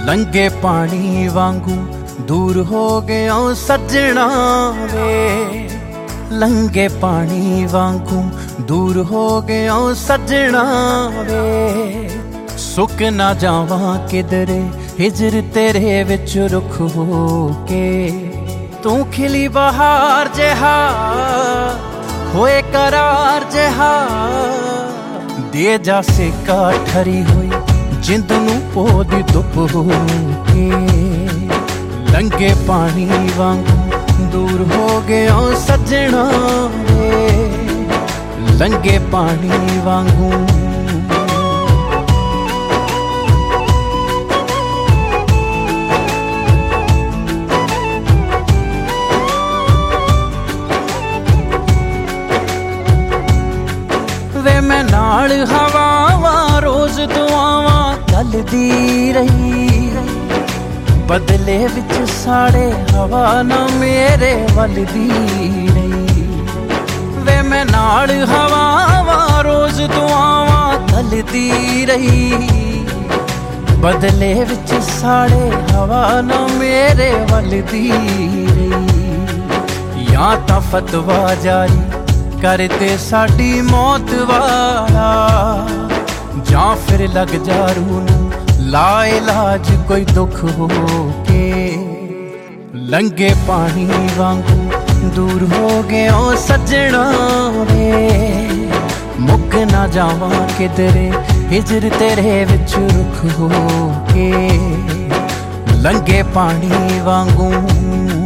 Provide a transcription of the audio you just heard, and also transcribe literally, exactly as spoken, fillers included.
लंघे पानी वांगू दूर हो गया सजना वे, लंघे पानी वांगू दूर हो गया सजना वे। सुक ना जावा किधरे हिजर तेरे विच रुख हो के, तू खिली बहार जहा होए करार जहा, दे जा सेका ठरी हुई जिंद नू पोदी धुप हो के। लंघे पानी वांगू दूर हो गया सजना वे, लंघे पानी वांगू। वे मैं नाल हवावां रोज दुआवां गलदी रही, बदले विच साड़े हवा ना मेरे वलदी रही। वे मैं नाल हवावां रोज दुआवां गलदी रही, बदले विच साड़े हवा ना मेरे वलदी रही। या तां फतवा जारी करते साडी मौत वाला, जां फिर लग जा रूह ला इलाज कोई दुख हो के। लंघे पानी वांगू दूर हो गया सजना वे, मुक ना जावा किधरे हिजर तेरे विच रुख हो के। लंघे पानी वांगू